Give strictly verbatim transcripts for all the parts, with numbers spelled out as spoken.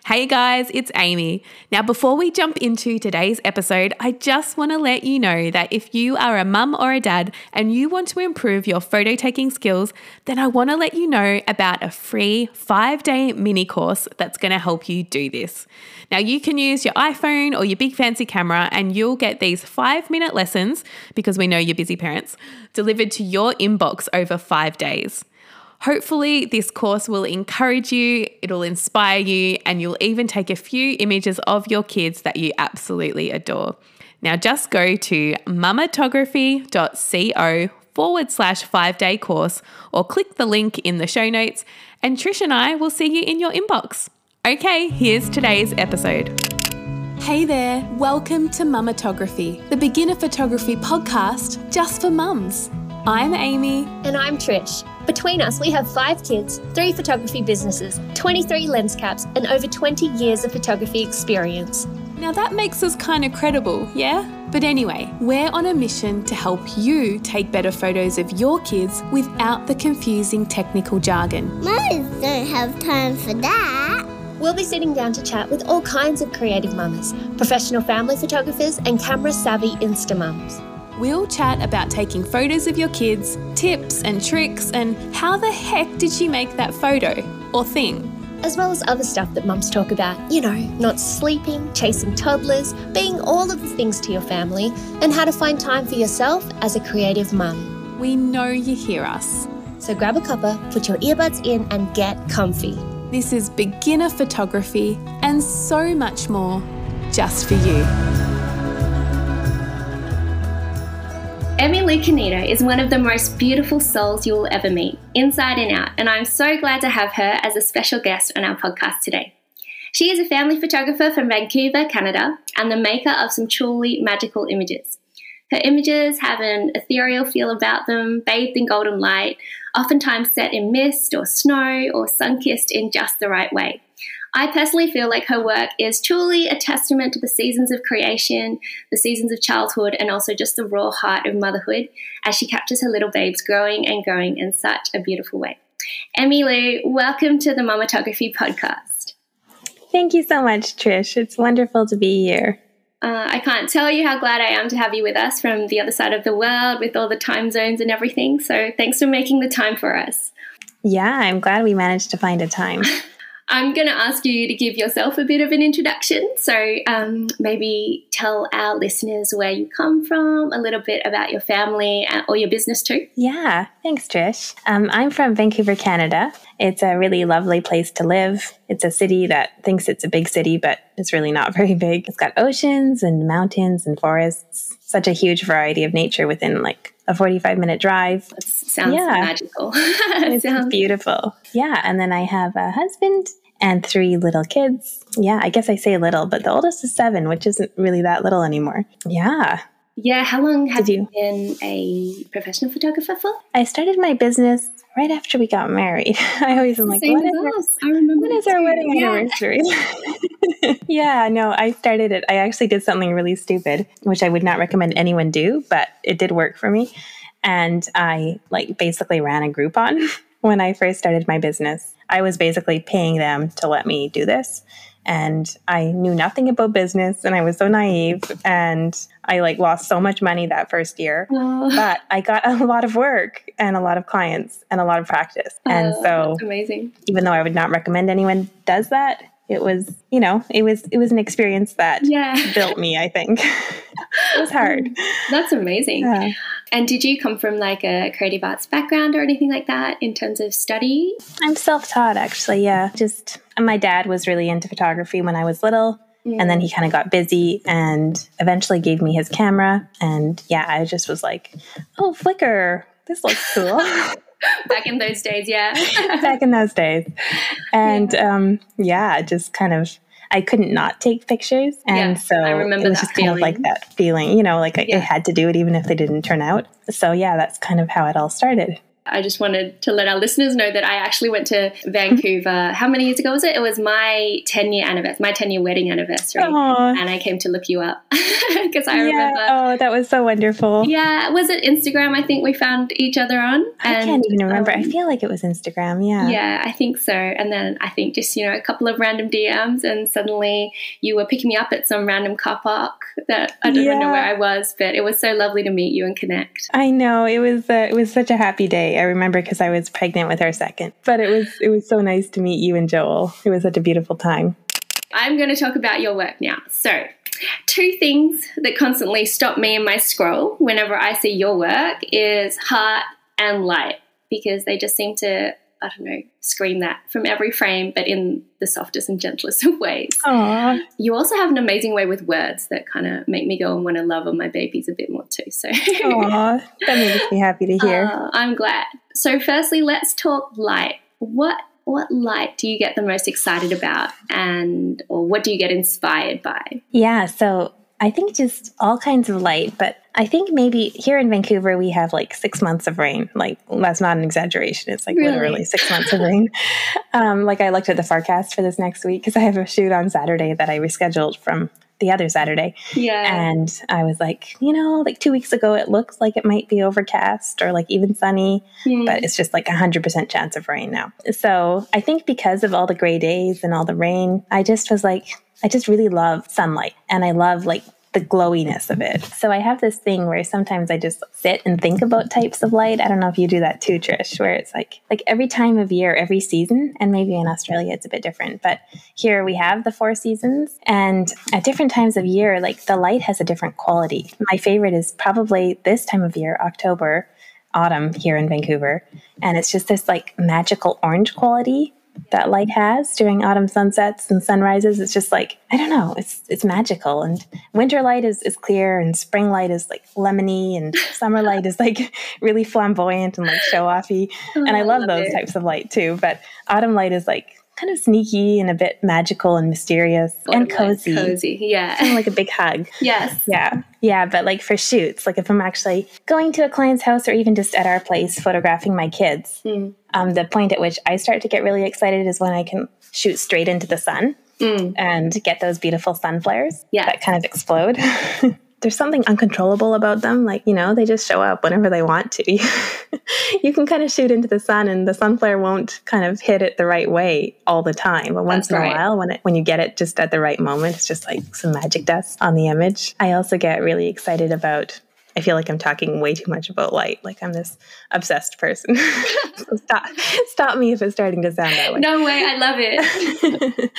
Hey guys, it's Amy. Now, before we jump into today's episode, I just want to let you know that if you are a mum or a dad and you want to improve your photo taking skills, then I want to let you know about a free five-day mini course that's going to help you do this. Now, you can use your iPhone or your big fancy camera and you'll get these five-minute lessons, because we know you're busy parents, delivered to your inbox over five days. Hopefully, this course will encourage you, it'll inspire you, and you'll even take a few images of your kids that you absolutely adore. Now, just go to mamatography.co forward slash five day course or click the link in the show notes, and Trish and I will see you in your inbox. Okay, here's today's episode. Hey there, welcome to Mamatography, the beginner photography podcast just for mums. I'm Amy. And I'm Trish. Between us, we have five kids, three photography businesses, twenty-three lens caps, and over twenty years of photography experience. Now that makes us kind of credible, yeah? But anyway, we're on a mission to help you take better photos of your kids without the confusing technical jargon. Mums don't have time for that. We'll be sitting down to chat with all kinds of creative mamas, professional family photographers, and camera-savvy Insta mums. We'll chat about taking photos of your kids, tips and tricks, and how the heck did she make that photo or thing? As well as other stuff that mums talk about, you know, not sleeping, chasing toddlers, being all of the things to your family, and how to find time for yourself as a creative mum. We know you hear us. So grab a cuppa, put your earbuds in, and get comfy. This is beginner photography and so much more just for you. Emmylou Canito is one of the most beautiful souls you will ever meet, inside and out, and I'm so glad to have her as a special guest on our podcast today. She is a family photographer from Vancouver, Canada, and the maker of some truly magical images. Her images have an ethereal feel about them, bathed in golden light, oftentimes set in mist or snow or sun-kissed in just the right way. I personally feel like her work is truly a testament to the seasons of creation, the seasons of childhood, and also just the raw heart of motherhood as she captures her little babes growing and growing in such a beautiful way. Emmylou, welcome to the Mamatography podcast. Thank you so much, Trish. It's wonderful to be here. Uh, I can't tell you how glad I am to have you with us from the other side of the world with all the time zones and everything. So thanks for making the time for us. Yeah, I'm glad we managed to find a time. I'm going to ask you to give yourself a bit of an introduction. So um, maybe tell our listeners where you come from, a little bit about your family or your business too. Yeah, thanks, Trish. Um, I'm from Vancouver, Canada. It's a really lovely place to live. It's a city that thinks it's a big city, but it's really not very big. It's got oceans and mountains and forests, such a huge variety of nature within like a forty-five minute drive. That sounds yeah. magical. It's sounds beautiful. Yeah. And then I have a husband and three little kids. Yeah, I guess I say little, but the oldest is seven, which isn't really that little anymore. Yeah. Yeah. How long have Did you been a professional photographer for? I started my business right after we got married. I always am like, Same when as is, our, us. I remember when is our wedding yeah. anniversary? Yeah, no, I started it. I actually did something really stupid, which I would not recommend anyone do, but it did work for me. And I like basically ran a Groupon when I first started my business. I was basically paying them to let me do this. And I knew nothing about business and I was so naive and I like lost so much money that first year, oh. but I got a lot of work and a lot of clients and a lot of practice. Oh, and so that's amazing. Even though I would not recommend anyone does that, it was, you know, it was, it was an experience that yeah. built me, I think. It was hard. That's amazing. Yeah. And did you come from like a creative arts background or anything like that in terms of study? I'm self-taught actually. Yeah. Just, my dad was really into photography when I was little. Mm. And then he kind of got busy and eventually gave me his camera. And yeah, I just was like, oh, Flickr, this looks cool. Back in those days, yeah. Back in those days. And yeah, um, yeah just kind of, I couldn't not take pictures. And yeah, so I remember it was that just feeling. kind of like that feeling, you know, like I, yeah. I had to do it even if they didn't turn out. So yeah, that's kind of how it all started. I just wanted to let our listeners know that I actually went to Vancouver. How many years ago was it? It was my ten-year anniversary, my ten-year wedding anniversary. Aww. And I came to look you up because I yeah. remember. Oh, that was so wonderful. Yeah. Was it Instagram I think we found each other on? I and, can't even remember. Um, I feel like it was Instagram. Yeah. Yeah, I think so. And then I think just, you know, a couple of random D Ms and suddenly you were picking me up at some random car park that I don't yeah. even know where I was, but it was so lovely to meet you and connect. I know. It was uh, it was such a happy day. I remember because I was pregnant with our second. But it was it was so nice to meet you and Joel. It was such a beautiful time. I'm going to talk about your work now. So, two things that constantly stop me in my scroll whenever I see your work is heart and light, because they just seem to, I don't know, scream that from every frame, but in the softest and gentlest of ways. Aww. You also have an amazing way with words that kind of make me go and want to love on my babies a bit more too. So, Aww, that makes me happy to hear. Uh, I'm glad. So, firstly, let's talk light. What what light do you get the most excited about, and or what do you get inspired by? Yeah, so I think just all kinds of light, but I think maybe here in Vancouver we have like six months of rain. Like, that's not an exaggeration. It's like Really? literally six months of rain. Um, like I looked at the forecast for this next week because I have a shoot on Saturday that I rescheduled from the other Saturday. Yeah. And I was like, you know, like two weeks ago it looks like it might be overcast or like even sunny, Mm. but it's just like a hundred percent chance of rain now. So I think because of all the gray days and all the rain, I just was like, I just really love sunlight and I love like the glowiness of it. So I have this thing where sometimes I just sit and think about types of light. I don't know if you do that too, Trish, where it's like, like every time of year, every season, and maybe in Australia it's a bit different, but here we have the four seasons, and at different times of year, like the light has a different quality. My favorite is probably this time of year, October, autumn here in Vancouver. And it's just this like magical orange quality that light has during autumn sunsets and sunrises. It's just like, I don't know, it's it's magical. And winter light is, is clear, and spring light is like lemony, and summer light is like really flamboyant and like show-offy. Oh, and I love, I love those it. types of light too. But autumn light is like kind of sneaky and a bit magical and mysterious and cozy. Cozy, yeah. Kind of like a big hug. Yes. Yeah. Yeah. But like for shoots, like if I'm actually going to a client's house or even just at our place photographing my kids, Mm. um, the point at which I start to get really excited is when I can shoot straight into the sun Mm. and get those beautiful sun flares Yeah. that kind of explode. There's something uncontrollable about them. Like, you know, they just show up whenever they want to. You can kind of shoot into the sun and the sun flare won't kind of hit it the right way all the time. But once That's in right. a while, when it, when you get it just at the right moment, it's just like some magic dust on the image. I also get really excited about, I feel like I'm talking way too much about light. Like I'm this obsessed person. So stop, stop me if it's starting to sound that way. No way, I love it.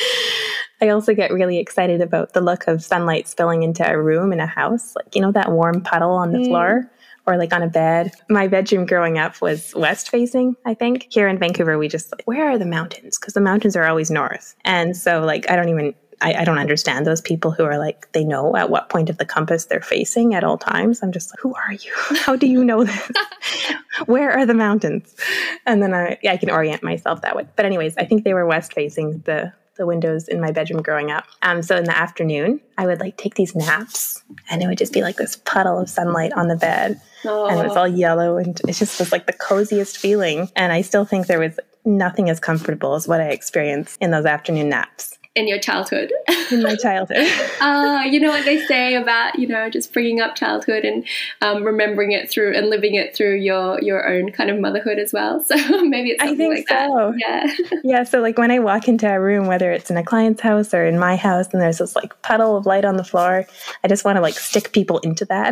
I also get really excited about the look of sunlight spilling into a room in a house. Like, you know, that warm puddle on the Mm. floor or like on a bed. My bedroom growing up was west facing, I think. Here in Vancouver, we just like, where are the mountains? Because the mountains are always north. And so like, I don't even, I, I don't understand those people who are like, they know at what point of the compass they're facing at all times. I'm just like, who are you? How do you know this? Where are the mountains? And then I, I can orient myself that way. But anyways, I think they were west facing, the the windows in my bedroom growing up. Um, so in the afternoon, I would like take these naps and it would just be like this puddle of sunlight on the bed. Oh. And it was all yellow and it just was like the coziest feeling. And I still think there was nothing as comfortable as what I experienced in those afternoon naps In your childhood. in my childhood. Uh, you know what they say about, you know, just bringing up childhood and um, remembering it through and living it through your your own kind of motherhood as well. So maybe it's I something think like so. that. Yeah. Yeah, so like when I walk into a room, whether it's in a client's house or in my house, and there's this like puddle of light on the floor, I just want to like stick people into that,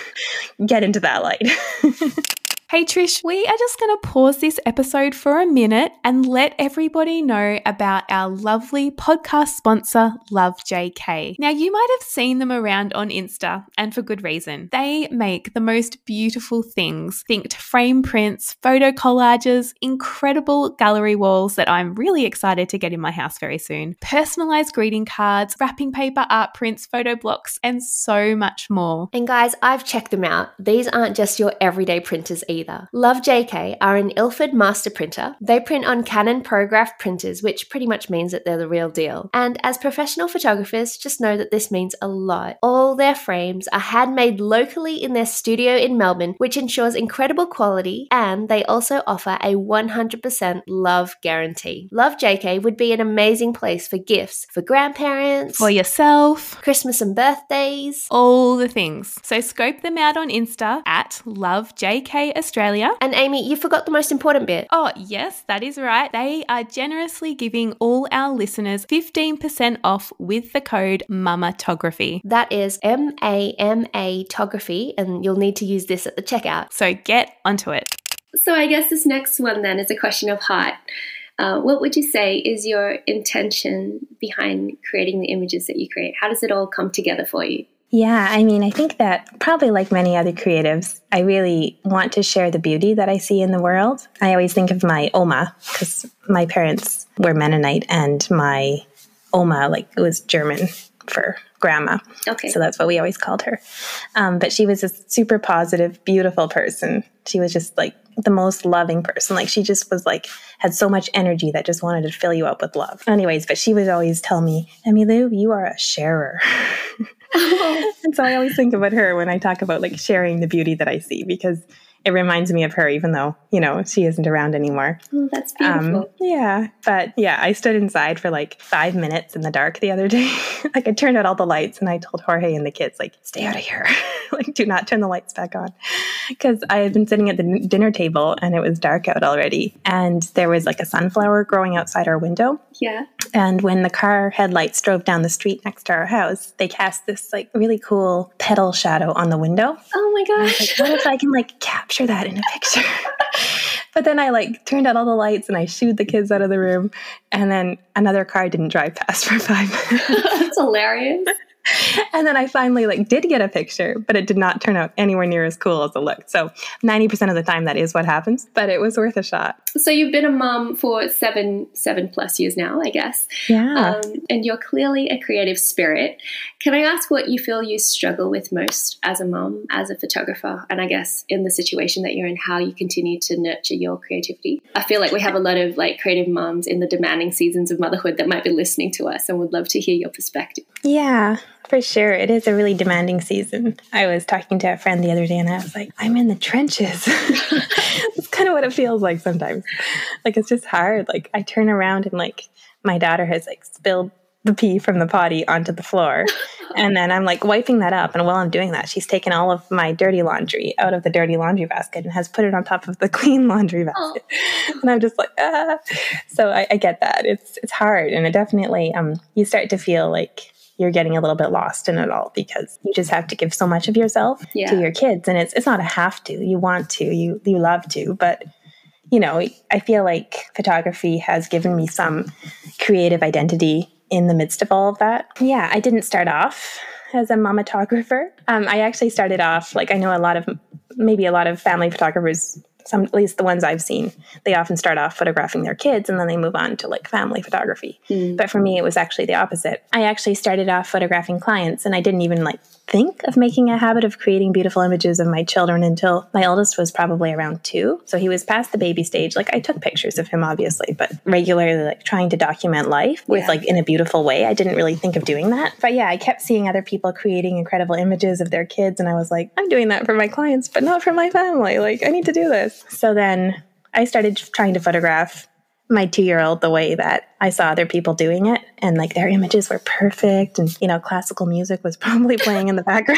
get into that light. Hey Trish, we are just going to pause this episode for a minute and let everybody know about our lovely podcast sponsor, Love J K. Now, you might have seen them around on Insta, and for good reason. They make the most beautiful things. Think frame prints, photo collages, incredible gallery walls that I'm really excited to get in my house very soon, personalized greeting cards, wrapping paper art prints, photo blocks, and so much more. And guys, I've checked them out. These aren't just your everyday printers either. either. Love J K are an Ilford master printer. They print on Canon Prograph printers, which pretty much means that they're the real deal. And as professional photographers, just know that this means a lot. All their frames are handmade locally in their studio in Melbourne, which ensures incredible quality, and they also offer a one hundred percent love guarantee. Love J K would be an amazing place for gifts for grandparents, For yourself, Christmas and birthdays. all the things. So scope them out on Insta at Love J K Australia. And Amy, you forgot the most important bit. Oh, yes, that is right. They are generously giving all our listeners fifteen percent off with the code MAMAtography. That is M A M A Tography, and you'll need to use this at the checkout. So get onto it. So I guess this next one then is a question of heart. Uh, what would you say is your intention behind creating the images that you create? How does it all come together for you? Yeah, I mean, I think that probably like many other creatives, I really want to share the beauty that I see in the world. I always think of my Oma, because my parents were Mennonite, and my Oma, like, it was German for grandma. Okay. So that's what we always called her. Um, but she was a super positive, beautiful person. She was just like the most loving person. Like she just was like, had so much energy that just wanted to fill you up with love. Anyways, but she would always tell me, Emmylou, you are a sharer. And so I always think about her when I talk about like sharing the beauty that I see, because it reminds me of her, even though, you know, she isn't around anymore. Oh, that's beautiful. Um, yeah. But yeah, I stood inside for like five minutes in the dark the other day. Like I turned out all the lights and I told Jorge and the kids, like, stay out of here. Like, do not turn the lights back on. Because I had been sitting at the dinner table and it was dark out already. And there was like a sunflower growing outside our window. Yeah. And when the car headlights drove down the street next to our house, they cast this like really cool petal shadow on the window. Oh my And I was gosh. like, what if I can like capture that in a picture? But then I like turned out all the lights and I shooed the kids out of the room. And then another car didn't drive past for five minutes. That's hilarious. And then I finally like did get a picture, but it did not turn out anywhere near as cool as it looked. So ninety percent of the time that is what happens, but it was worth a shot. So you've been a mum for seven, seven plus years now, I guess. Yeah. Um, and you're clearly a creative spirit. Can I ask what you feel you struggle with most as a mum, as a photographer, and I guess in the situation that you're in, how you continue to nurture your creativity? I feel like we have a lot of like creative mums in the demanding seasons of motherhood that might be listening to us and would love to hear your perspective. Yeah, for sure. It is a really demanding season. I was talking to a friend the other day and I was like, I'm in the trenches. That's kind of what it feels like sometimes. Like, it's just hard. Like, I turn around and like my daughter has like spilled the pee from the potty onto the floor. And then I'm like wiping that up. And while I'm doing that, she's taken all of my dirty laundry out of the dirty laundry basket and has put it on top of the clean laundry basket. Oh. And I'm just like, ah. So I, I get that. It's, it's hard. And it definitely, um, you start to feel like you're getting a little bit lost in it all because you just have to give so much of yourself yeah. to your kids. And it's it's not a have to. You want to, you you love to. But, you know, I feel like photography has given me some creative identity in the midst of all of that. Yeah, I didn't start off as a mamatographer. Um, I actually started off, like I know a lot of, maybe a lot of family photographers, some, at least the ones I've seen, they often start off photographing their kids and then they move on to like family photography. Mm. But for me, it was actually the opposite. I actually started off photographing clients and I didn't even like think of making a habit of creating beautiful images of my children until my oldest was probably around two. So he was past the baby stage. Like I took pictures of him, obviously, but regularly like trying to document life with yeah. like in a beautiful way. I didn't really think of doing that. But yeah, I kept seeing other people creating incredible images of their kids. And I was like, I'm doing that for my clients, but not for my family. Like I need to do this. So then I started trying to photograph my two-year-old the way that I saw other people doing it. And like their images were perfect. And, you know, classical music was probably playing in the background.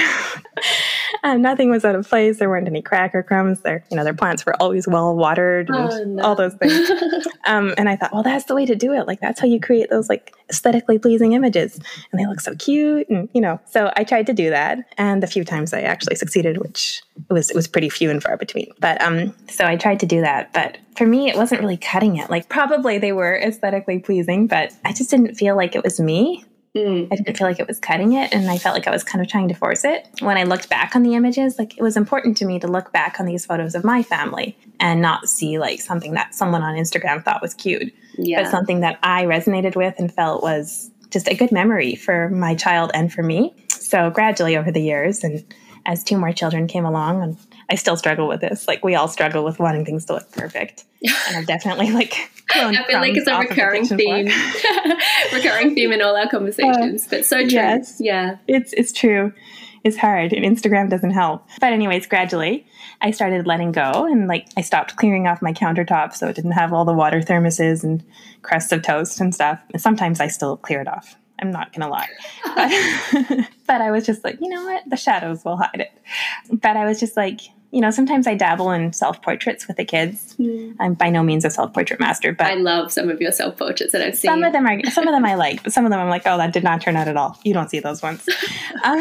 um, nothing was out of place. There weren't any cracker crumbs. Their, you know, their plants were always well watered and oh, no. all those things. um, and I thought, well, that's the way to do it. Like, that's how you create those like aesthetically pleasing images. And they look so cute. And, you know, so I tried to do that. And the few times I actually succeeded, which it was, it was pretty few and far between. But um, so I tried to do that. But for me, it wasn't really cutting it. Like probably they were aesthetically pleasing, but I just didn't feel like it was me. Mm. I didn't feel like it was cutting it. And I felt like I was kind of trying to force it. When I looked back on the images, like it was important to me to look back on these photos of my family and not see like something that someone on Instagram thought was cute, yeah. but something that I resonated with and felt was just a good memory for my child and for me. So gradually over the years, and as two more children came along, and I still struggle with this. Like we all struggle with wanting things to look perfect. And I've definitely like I feel like it's a recurring theme, recurring theme in all our conversations, uh, but so true. Yes, yeah, it's it's true. It's hard, and Instagram doesn't help. But anyways, gradually, I started letting go, and like I stopped clearing off my countertop so it didn't have all the water thermoses and crusts of toast and stuff. And sometimes I still clear it off. I'm not going to lie. But, but I was just like, you know what? The shadows will hide it. But I was just like, you know, sometimes I dabble in self-portraits with the kids. Mm. I'm by no means a self-portrait master, but I love some of your self-portraits that I've seen. Some of them are, some of them I like, but some of them I'm like, oh, that did not turn out at all. You don't see those ones. um,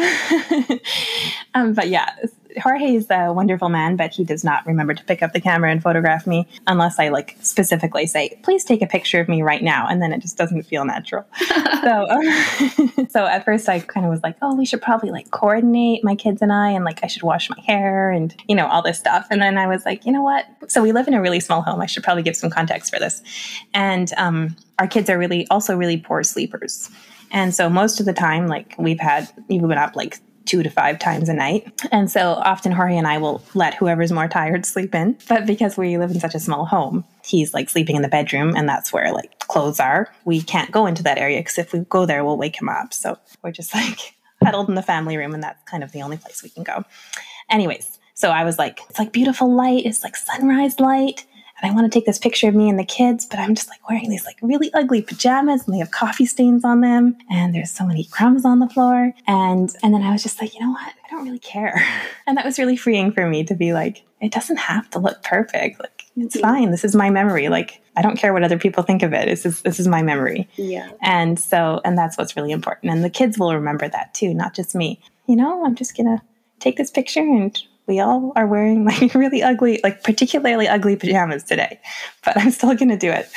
um, but yeah, Jorge is a wonderful man, but he does not remember to pick up the camera and photograph me unless I like specifically say, please take a picture of me right now. And then it just doesn't feel natural. so, um, so at first I kind of was like, oh, we should probably like coordinate, my kids and I, and like I should wash my hair and, you know, all this stuff. And then I was like, you know what? So we live in a really small home. I should probably give some context for this. And um, our kids are really also really poor sleepers. And so most of the time, like we've had, we've been up like two to five times a night. And so often Jorge and I will let whoever's more tired sleep in. But because we live in such a small home, he's like sleeping in the bedroom and that's where like clothes are. We can't go into that area because if we go there, we'll wake him up. So we're just like huddled in the family room and that's kind of the only place we can go. Anyways, so I was like, it's like beautiful light. It's like sunrise light. And I want to take this picture of me and the kids, but I'm just like wearing these like really ugly pajamas and they have coffee stains on them. And there's so many crumbs on the floor. And, and then I was just like, you know what? I don't really care. And that was really freeing for me to be like, it doesn't have to look perfect. Like, it's mm-hmm. fine. This is my memory. Like, I don't care what other people think of it. This is, this is my memory. Yeah. And so, and that's what's really important. And the kids will remember that too, not just me. You know, I'm just going to take this picture and we all are wearing like really ugly, like particularly ugly pajamas today, but I'm still going to do it.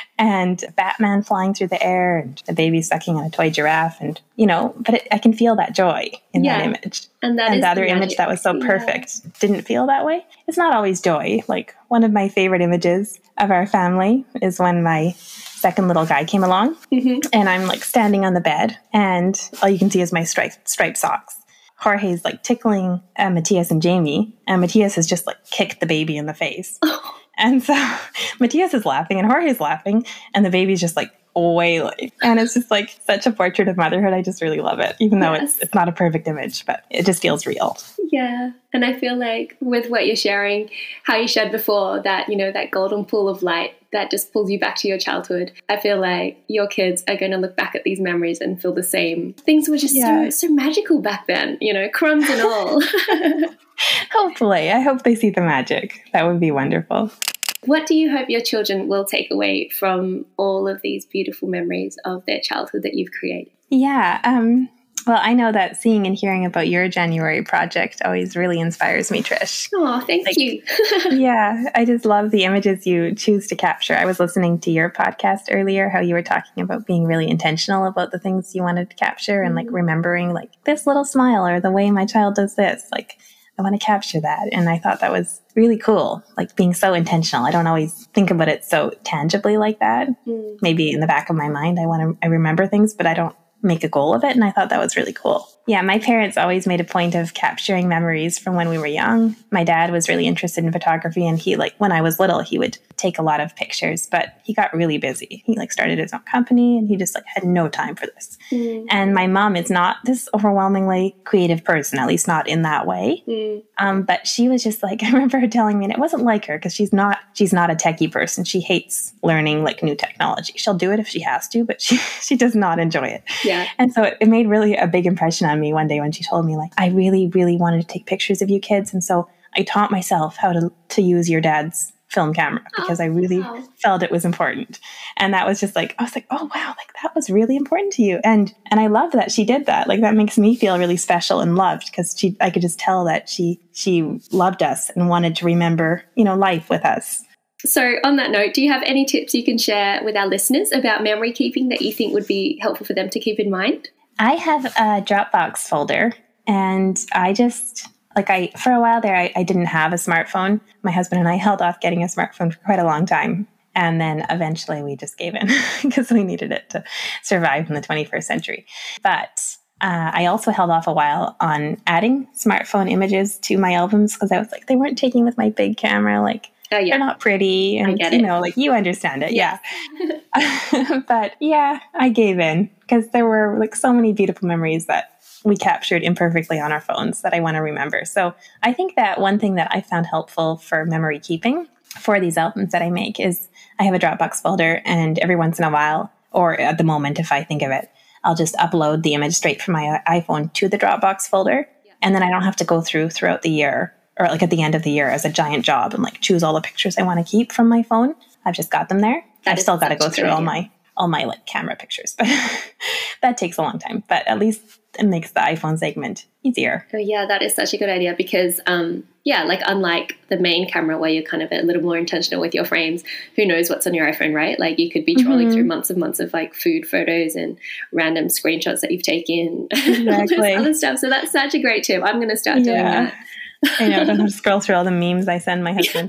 And Batman flying through the air and the baby sucking on a toy giraffe and, you know, but it, I can feel that joy in yeah. that image. And, that and is the other the image that was so perfect yeah. didn't feel that way. It's not always joy. Like one of my favorite images of our family is when my second little guy came along mm-hmm. and I'm like standing on the bed and all you can see is my striped, striped socks. Jorge's like tickling uh, Matthias and Jamie, and Matthias has just like kicked the baby in the face. Oh. And so Matthias is laughing and Jorge's laughing, and the baby's just like wailing. And it's just like such a portrait of motherhood. I just really love it, even though yes. it's it's not a perfect image, but it just feels real. Yeah. And I feel like with what you're sharing, how you shared before, that, you know, that golden pool of light that just pulls you back to your childhood. I feel like your kids are going to look back at these memories and feel the same. Things were just yeah. so, so magical back then, you know, crumbs and all. Hopefully. I hope they see the magic. That would be wonderful. What do you hope your children will take away from all of these beautiful memories of their childhood that you've created? Yeah. Um, well, I know that seeing and hearing about your January project always really inspires me, Trish. Oh, thank like, you. Yeah, I just love the images you choose to capture. I was listening to your podcast earlier, how you were talking about being really intentional about the things you wanted to capture and like remembering like this little smile or the way my child does this. Like, I want to capture that. And I thought that was really cool, like being so intentional. I don't always think about it so tangibly like that. Mm. Maybe in the back of my mind, I want to, I remember things, but I don't make a goal of it. And I thought that was really cool. Yeah, my parents always made a point of capturing memories from when we were young. My dad was really interested in photography, and he, like, when I was little, he would take a lot of pictures, but he got really busy. He, like, started his own company, and he just, like, had no time for this. Mm. And my mom is not this overwhelmingly creative person, at least not in that way. Mm. Um, but she was just, like, I remember her telling me, and it wasn't like her, because she's not, she's not a techie person. She hates learning, like, new technology. She'll do it if she has to, but she, she does not enjoy it. Yeah. And so it, it made really a big impression on me one day when she told me, like, I really, really wanted to take pictures of you kids. And so I taught myself how to, to use your dad's film camera because oh, I really wow. felt it was important. And that was just like, I was like, oh, wow, like that was really important to you. And, and I love that she did that. Like, that makes me feel really special and loved because she, I could just tell that she, she loved us and wanted to remember, you know, life with us. So on that note, do you have any tips you can share with our listeners about memory keeping that you think would be helpful for them to keep in mind? I have a Dropbox folder, and I just, like I, for a while there, I, I didn't have a smartphone. My husband and I held off getting a smartphone for quite a long time. And then eventually we just gave in because we needed it to survive in the twenty-first century. But Uh, I also held off a while on adding smartphone images to my albums because I was like, they weren't taken with my big camera. Like, oh, yeah. they're not pretty. And, I get you it. know, like you understand it. Yes. Yeah. But yeah, I gave in because there were like so many beautiful memories that we captured imperfectly on our phones that I want to remember. So I think that one thing that I found helpful for memory keeping for these albums that I make is I have a Dropbox folder, and every once in a while, or at the moment, if I think of it, I'll just upload the image straight from my iPhone to the Dropbox folder. Yeah. And then I don't have to go through throughout the year or like at the end of the year as a giant job and like choose all the pictures I want to keep from my phone. I've just got them there. That I've still got to go through idea. all my all my like camera pictures, but that takes a long time. But at least it makes the iPhone segment easier. Oh, yeah, that is such a good idea because, um, yeah, like unlike the main camera where you're kind of a little more intentional with your frames, who knows what's on your iPhone, right? Like you could be trolling Mm-hmm. through months and months of like food photos and random screenshots that you've taken, Exactly. all this other stuff. So that's such a great tip. I'm going to start doing Yeah. that. I know, I don't have to scroll through all the memes I send my husband.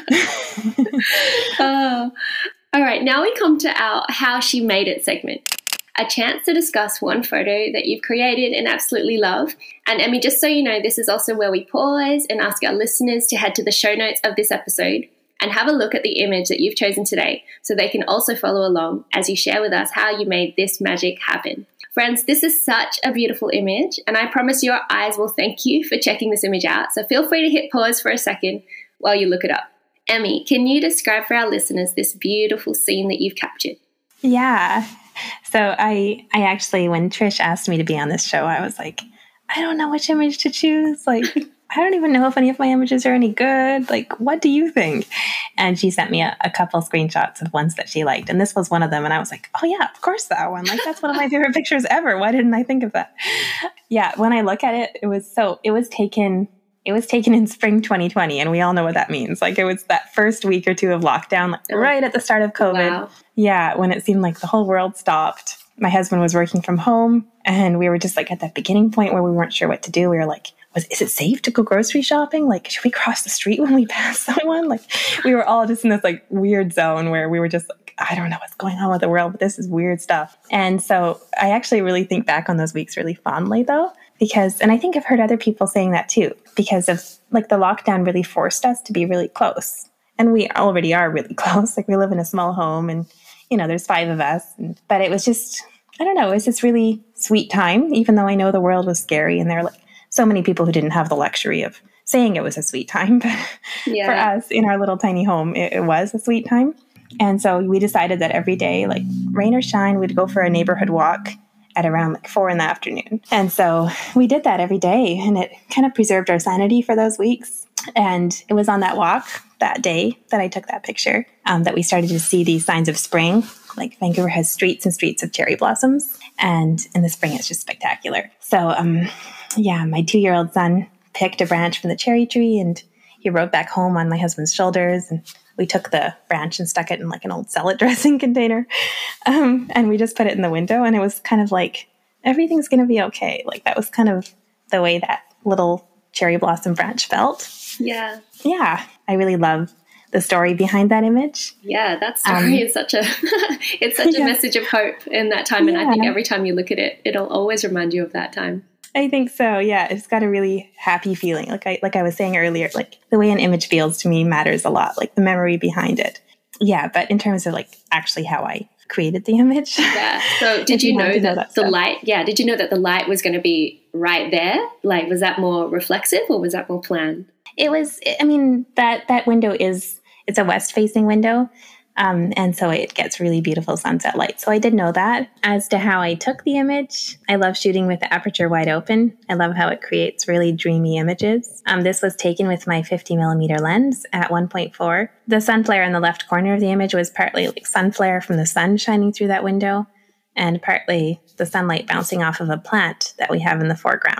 Oh. All right, now we come to our How She Made It segment. A chance to discuss one photo that you've created and absolutely love. And Emmy, just so you know, this is also where we pause and ask our listeners to head to the show notes of this episode and have a look at the image that you've chosen today so they can also follow along as you share with us how you made this magic happen. Friends, this is such a beautiful image, and I promise your eyes will thank you for checking this image out. So feel free to hit pause for a second while you look it up. Emmy, can you describe for our listeners this beautiful scene that you've captured? Yeah. So I, I actually, when Trish asked me to be on this show, I was like, I don't know which image to choose. Like, I don't even know if any of my images are any good. Like, what do you think? And she sent me a, a couple screenshots of ones that she liked. And this was one of them. And I was like, oh yeah, of course that one. Like, that's one of my favorite pictures ever. Why didn't I think of that? Yeah. When I look at it, it was so, it was taken It was taken in spring twenty twenty, and we all know what that means. Like, it was that first week or two of lockdown, like right at the start of COVID. Wow. Yeah, when it seemed like the whole world stopped. My husband was working from home, and we were just like at that beginning point where we weren't sure what to do. We were like, was, is it safe to go grocery shopping? Like, should we cross the street when we pass someone? Like, we were all just in this like weird zone where we were just like, I don't know what's going on with the world, but this is weird stuff. And so I actually really think back on those weeks really fondly, though. Because, and I think I've heard other people saying that too, because of like the lockdown really forced us to be really close. And we already are really close. Like we live in a small home and, you know, there's five of us. And, but it was just, I don't know, it was this really sweet time, even though I know the world was scary. And there were like so many people who didn't have the luxury of saying it was a sweet time. But Yeah. for us in our little tiny home, it, it was a sweet time. And so we decided that every day, like rain or shine, we'd go for a neighborhood walk at around like four in the afternoon. And so we did that every day, and it kind of preserved our sanity for those weeks. And it was on that walk that day that I took that picture um, that we started to see these signs of spring. Like Vancouver has streets and streets of cherry blossoms. And in the spring, it's just spectacular. So um, yeah, my two-year-old son picked a branch from the cherry tree, and he rode back home on my husband's shoulders, and we took the branch and stuck it in like an old salad dressing container. Um, and we just put it in the window, and it was kind of like, everything's going to be okay. Like that was kind of the way that little cherry blossom branch felt. Yeah. Yeah. I really love the story behind that image. Yeah, that story Um, is such a it's such a yeah. message of hope in that time. And I think Yeah. every time you look at it, it'll always remind you of that time. I think so. Yeah. It's got a really happy feeling. Like I, like I was saying earlier, like the way an image feels to me matters a lot, like the memory behind it. Yeah. But in terms of like actually how I created the image. Yeah. So did If you you know want to know that, that the stuff. light, yeah, did you know that the light was going to be right there? Like, was that more reflexive or was that more planned? It was, I mean, that, that window is, it's a west facing window. Um, and so it gets really beautiful sunset light. So I did know that. As to how I took the image, I love shooting with the aperture wide open. I love how it creates really dreamy images. Um, this was taken with my fifty millimeter lens at one point four. The sun flare in the left corner of the image was partly like sun flare from the sun shining through that window, and partly the sunlight bouncing off of a plant that we have in the foreground.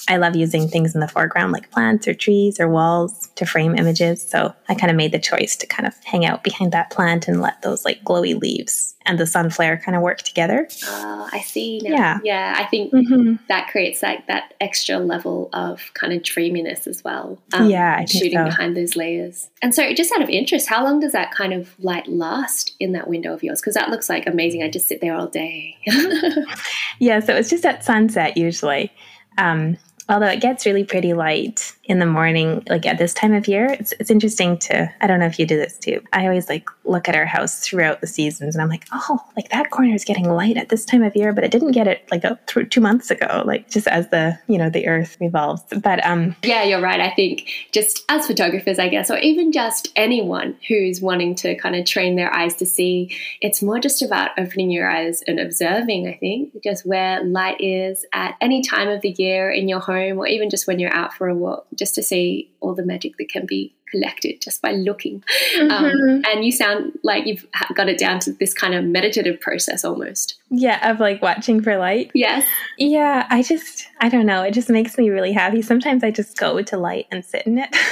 I love using things in the foreground like plants or trees or walls to frame images. So I kind of made the choice to kind of hang out behind that plant and let those like glowy leaves and the sun flare kind of work together. Oh, I see now. Yeah. Yeah, I think Mm-hmm. that creates like that extra level of kind of dreaminess as well. Um, Yeah, I think shooting so. behind those layers. And so just out of interest, how long does that kind of light last in that window of yours? Because that looks like amazing. I just sit there all day. Yeah, so it's just at sunset usually. Um, although it gets really pretty light in the morning, like at this time of year. It's it's interesting to, I don't know if you do this too. I always like look at our house throughout the seasons and I'm like, oh, like that corner is getting light at this time of year, but it didn't get it like a, th- two months ago, like just as the, you know, the earth revolves. But um, Yeah, you're right. I think just as photographers, I guess, or even just anyone who's wanting to kind of train their eyes to see, it's more just about opening your eyes and observing, I think, just where light is at any time of the year in your home or even just when you're out for a walk, just to see all the magic that can be collected just by looking. Mm-hmm. Um, and you sound like you've got it down to this kind of meditative process almost. yeah, of like watching for light. Yes. Yeah, I just, I don't know. It just makes me really happy. Sometimes I just go to light and sit in it.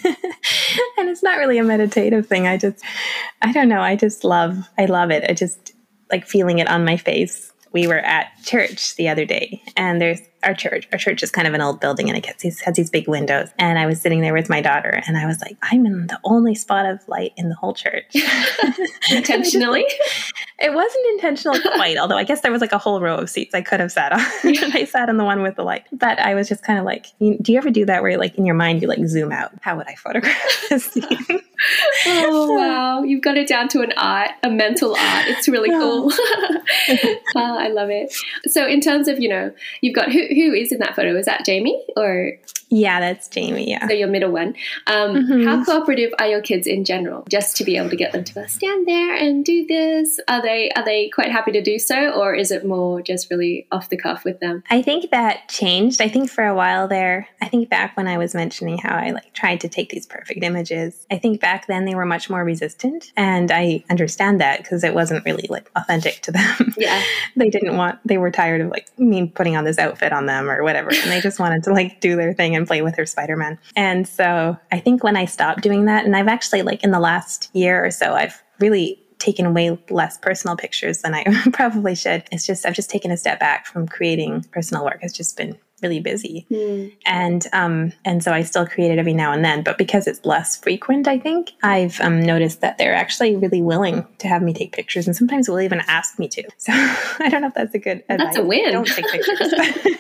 And it's not really a meditative thing. I just, I don't know. I just love, I love it. I just like feeling it on my face. We were at church the other day and there's our church. Our church is kind of an old building and it gets these, has these big windows. And I was sitting there with my daughter and I was like, I'm in the only spot of light in the whole church. Intentionally? It wasn't intentional quite, although I guess there was like a whole row of seats I could have sat on. And I sat on the one with the light. But I was just kind of like, you- do you ever do that where like in your mind you like zoom out? How would I photograph this scene? Oh, wow. You've got it down to an art, a mental art. It's really cool. Oh, I love it. So in terms of, you know, you've got, who who is in that photo? Is that Jamie or? Yeah, that's Jamie, yeah. So your middle one. Um, Mhm. How cooperative are your kids in general? Just to be able to get them to go, stand there and do this. Are they are they quite happy to do so, or is it more just really off the cuff with them? I think that changed. I think for a while there, I think back when I was mentioning how I like tried to take these perfect images, I think back then they were much more resistant. And I understand that because it wasn't really like authentic to them. Yeah. They didn't want, they were tired of like me putting on this outfit on them or whatever. And they just wanted to like do their thing and play with her Spider-Man. And so I think when I stopped doing that, and I've actually like in the last year or so, I've really taken way less personal pictures than I probably should. It's just, I've just taken a step back from creating personal work. It's just been really busy. Mm. And um, and so I still create it every now and then, but because it's less frequent, I think, I've um, noticed that they're actually really willing to have me take pictures and sometimes will even ask me to. So I don't know if that's a good advice. That's a win. Don't take pictures.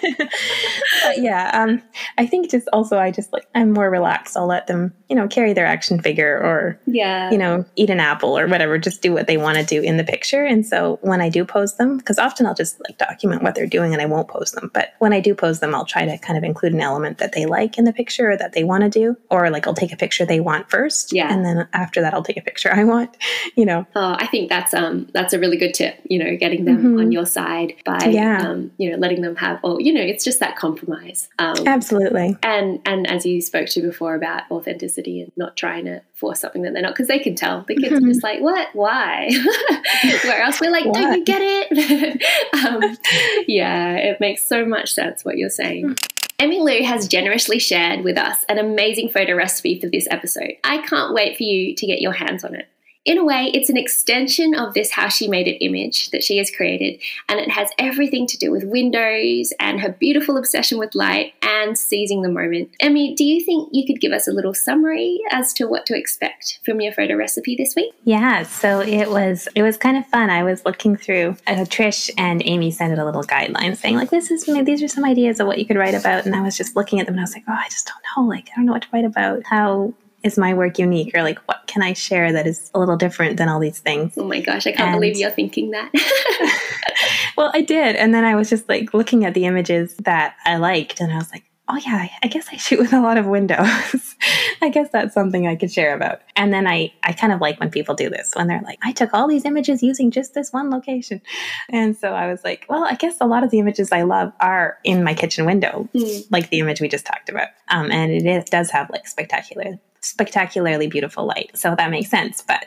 But yeah, um, I think just also I just like, I'm more relaxed. I'll let them, you know, carry their action figure or, Yeah. you know, eat an apple or whatever, just do what they want to do in the picture. And so when I do post them, because often I'll just like document what they're doing and I won't post them. But when I do post them, I'll try to kind of include an element that they like in the picture or that they want to do. Or like I'll take a picture they want first. Yeah. And then after that, I'll take a picture I want, you know. Oh, I think that's um that's a really good tip, you know, getting them Mhm. on your side by, Yeah. um, you know, letting them have, or, you know, it's just that compromise. Um, Absolutely. And and as you spoke to before about authenticity and not trying to force something that they're not, because they can tell. The kids are just like, what? Why? Where else we're like, don't What? you get it? um, yeah, it makes so much sense what you're saying. Emmylou has generously shared with us an amazing photo recipe for this episode. I can't wait for you to get your hands on it. In a way, it's an extension of this How She Made It image that she has created, and it has everything to do with windows and her beautiful obsession with light and seizing the moment. Emmy, do you think you could give us a little summary as to what to expect from your photo recipe this week? Yeah, so it was it was kind of fun. I was looking through, uh, Trish and Amy sent a little guideline saying like, this is these are some ideas of what you could write about, and I was just looking at them and I was like, oh, I just don't know, like I don't know what to write about. How is my work unique, or like what can I share that is a little different than all these things? Oh my gosh, I can't And- believe you're thinking that. Well, I did, and then I was just like looking at the images that I liked, and I was like, oh yeah, I guess I shoot with a lot of windows. I guess that's something I could share about. And then I, I kind of like when people do this, when they're like, I took all these images using just this one location. And so I was like, well, I guess a lot of the images I love are in my kitchen window, Mm. like the image we just talked about. Um, and it is, does have like spectacular, spectacularly beautiful light. So that makes sense. But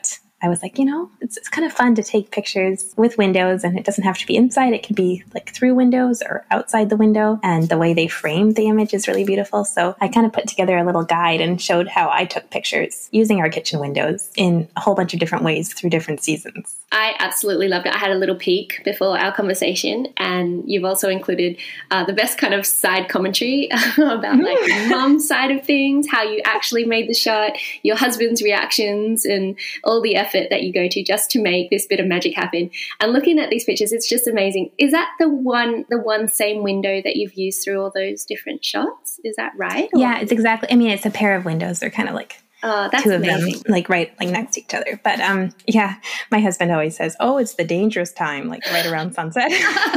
I was like, you know, it's, it's kind of fun to take pictures with windows, and it doesn't have to be inside. It can be like through windows or outside the window. And the way they framed the image is really beautiful. So I kind of put together a little guide and showed how I took pictures using our kitchen windows in a whole bunch of different ways through different seasons. I absolutely loved it. I had a little peek before our conversation, and you've also included uh, the best kind of side commentary about like the mum's side of things, how you actually made the shot, your husband's reactions, and all the effort that you go to just to make this bit of magic happen. And looking at these pictures, it's just amazing. Is that the one, the one same window that you've used through all those different shots? Is that right? Or? Yeah, it's exactly. I mean, it's a pair of windows. They're kind of like Oh, that's two of amazing. them, like right, like next to each other. But um, yeah, my husband always says, "Oh, it's the dangerous time, like right around sunset."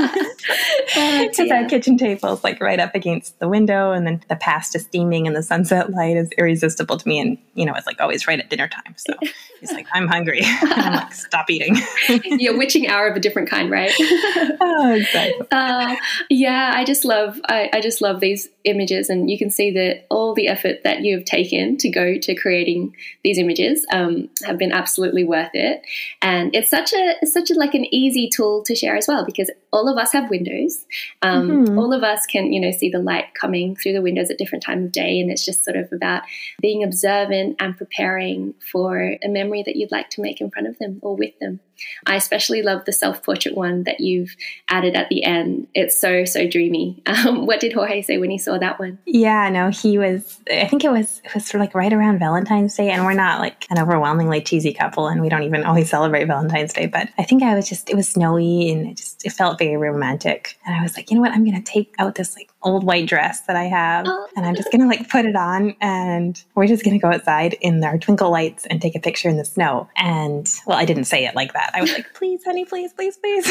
Because our kitchen table is like right up against the window, and then the pasta steaming and the sunset light is irresistible to me. And you know, it's like always right at dinner time. So he's like, "I'm hungry." And I'm like, "Stop eating." Your witching hour of a different kind, right? Oh, exactly. Uh, yeah, I just love, I, I just love these images, and you can see that all the effort that you've taken to go to creating these images um, have been absolutely worth it. And it's such a, it's such a like an easy tool to share as well, because all of us have windows. Um, mm-hmm. All of us can, you know, see the light coming through the windows at different times of day, and it's just sort of about being observant and preparing for a memory that you'd like to make in front of them or with them. I especially love the self-portrait one that you've added at the end. It's so, so dreamy. Um, what did Jorge say when he saw that one? Yeah, no, he was, I think it was, it was sort of like right around Valentine's Day, and we're not like an overwhelmingly cheesy couple, and we don't even always celebrate Valentine's Day, but I think I was just, it was snowy, and it just, it felt very romantic. And I was like, you know what, I'm going to take out this like old white dress that I have, oh. and I'm just going to like put it on, and we're just going to go outside in our twinkle lights and take a picture in the snow. And well, I didn't say it like that. I was like, please, honey, please, please, please.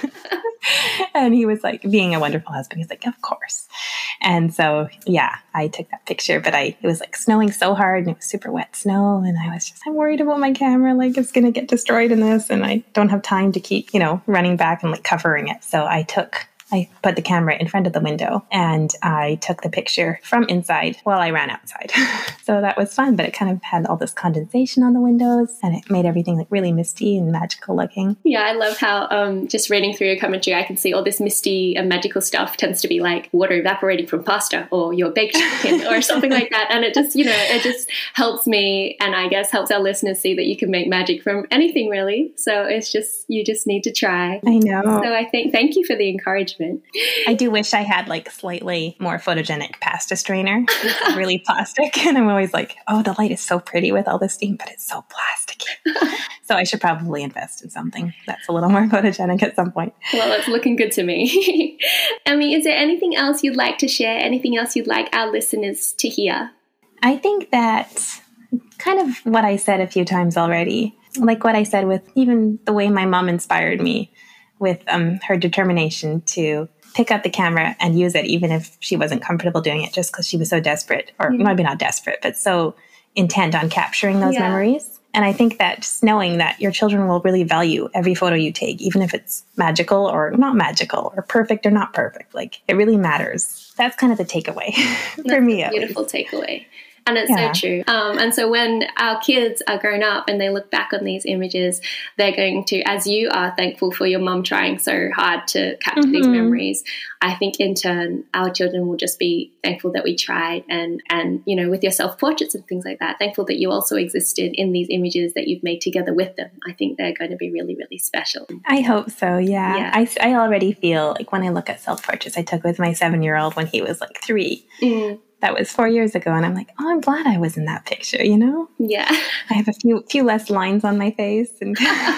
And he was like, being a wonderful husband, he's like, of course. And so, yeah, I took that picture, but I, it was like snowing so hard, and it was super wet snow. And I was just, I'm worried about my camera. Like it's going to get destroyed in this. And I don't have time to keep, you know, running back and like covering it. So I took I put the camera in front of the window, and I took the picture from inside while I ran outside. So that was fun, but it kind of had all this condensation on the windows, and it made everything like really misty and magical looking. Yeah, I love how um, just reading through your commentary, I can see all this misty and magical stuff tends to be like water evaporating from pasta or your baked chicken or something like that. And it just, you know, it just helps me, and I guess helps our listeners see that you can make magic from anything really. So it's just, you just need to try. I know. So I think, thank you for the encouragement. I do wish I had like slightly more photogenic pasta strainer. It's really plastic. And I'm always like, oh, the light is so pretty with all this steam, but it's so plasticky. So I should probably invest in something that's a little more photogenic at some point. Well, it's looking good to me. Emmy, is there anything else you'd like to share? Anything else you'd like our listeners to hear? I think that kind of what I said a few times already, like what I said with even the way my mom inspired me with um, her determination to pick up the camera and use it, even if she wasn't comfortable doing it, just because she was so desperate, or mm-hmm. maybe not desperate, but so intent on capturing those yeah. memories. And I think that just knowing that your children will really value every photo you take, even if it's magical or not magical, or perfect or not perfect, like it really matters. That's kind of the takeaway for That's me. A beautiful takeaway. And it's yeah. so true. Um, and so when our kids are grown up and they look back on these images, they're going to, as you are thankful for your mum trying so hard to capture mm-hmm. these memories, I think in turn our children will just be thankful that we tried. And, and you know, with your self-portraits and things like that, thankful that you also existed in these images that you've made together with them. I think they're going to be really, really special. I hope so, yeah. yeah. I, I already feel like when I look at self-portraits I took with my seven-year-old when he was like three, mm. that was four years ago. And I'm like, oh, I'm glad I was in that picture, you know? Yeah. I have a few few less lines on my face. And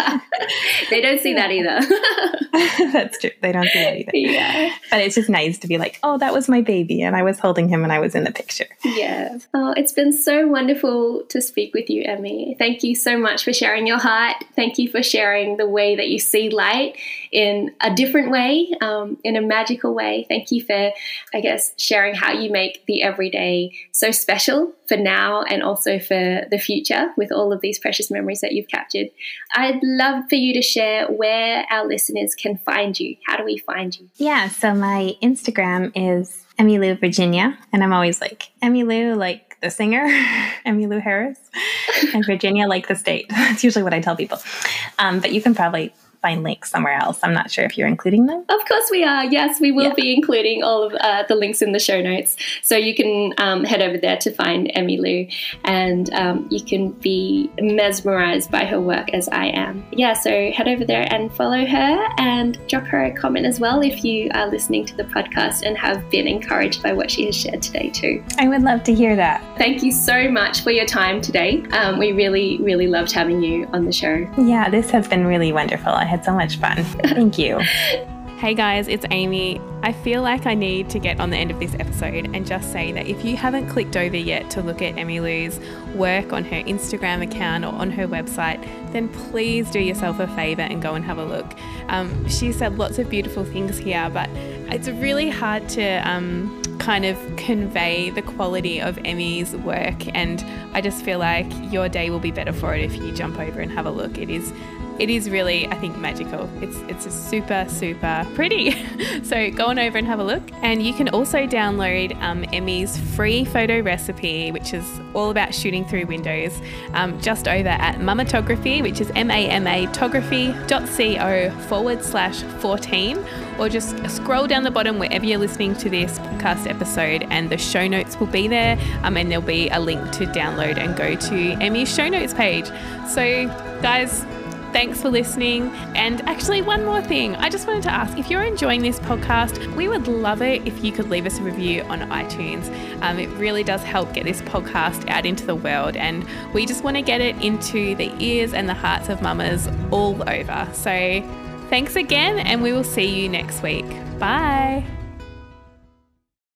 they don't see that either. That's true. They don't see that either. Yeah. But it's just nice to be like, oh, that was my baby. And I was holding him and I was in the picture. Yeah. Oh, it's been so wonderful to speak with you, Emmy. Thank you so much for sharing your heart. Thank you for sharing the way that you see light in a different way, um, in a magical way. Thank you for, I guess, sharing how you make the everyday so special for now and also for the future with all of these precious memories that you've captured. I'd love for you to share where our listeners can find you. How do we find you? Yeah, so my Instagram is Emmylou Virginia, and I'm always like, Emmylou, like the singer, Emmylou Harris. And Virginia, like the state. That's usually what I tell people. Um, but you can probably find links somewhere else. I'm not sure if you're including them. Of course we are. Yes, we will yeah. be including all of uh, the links in the show notes. So you can um, head over there to find Emmylou, and um, you can be mesmerized by her work as I am. Yeah, so head over there and follow her, and drop her a comment as well if you are listening to the podcast and have been encouraged by what she has shared today too. I would love to hear that. Thank you so much for your time today. Um, we really, really loved having you on the show. Yeah, this has been really wonderful. I had so much fun. Thank you. Hey guys, it's Amy. I feel like I need to get on the end of this episode and just say that if you haven't clicked over yet to look at Emmylou's work on her Instagram account or on her website, then please do yourself a favour and go and have a look. Um, she said lots of beautiful things here, but it's really hard to um, kind of convey the quality of Emmy's work, and I just feel like your day will be better for it if you jump over and have a look. It is It is really, I think, magical. It's it's super, super pretty. So go on over and have a look. And you can also download um, Emmy's free photo recipe, which is all about shooting through windows, um, just over at Mamatography, which is M-A-M-A-tography.co forward slash 14. Or just scroll down the bottom wherever you're listening to this podcast episode, and the show notes will be there. Um, and there'll be a link to download and go to Emmy's show notes page. So guys, thanks for listening. And actually, one more thing. I just wanted to ask, if you're enjoying this podcast, we would love it if you could leave us a review on iTunes. Um, it really does help get this podcast out into the world, and we just want to get it into the ears and the hearts of mamas all over. So thanks again, and we will see you next week. Bye.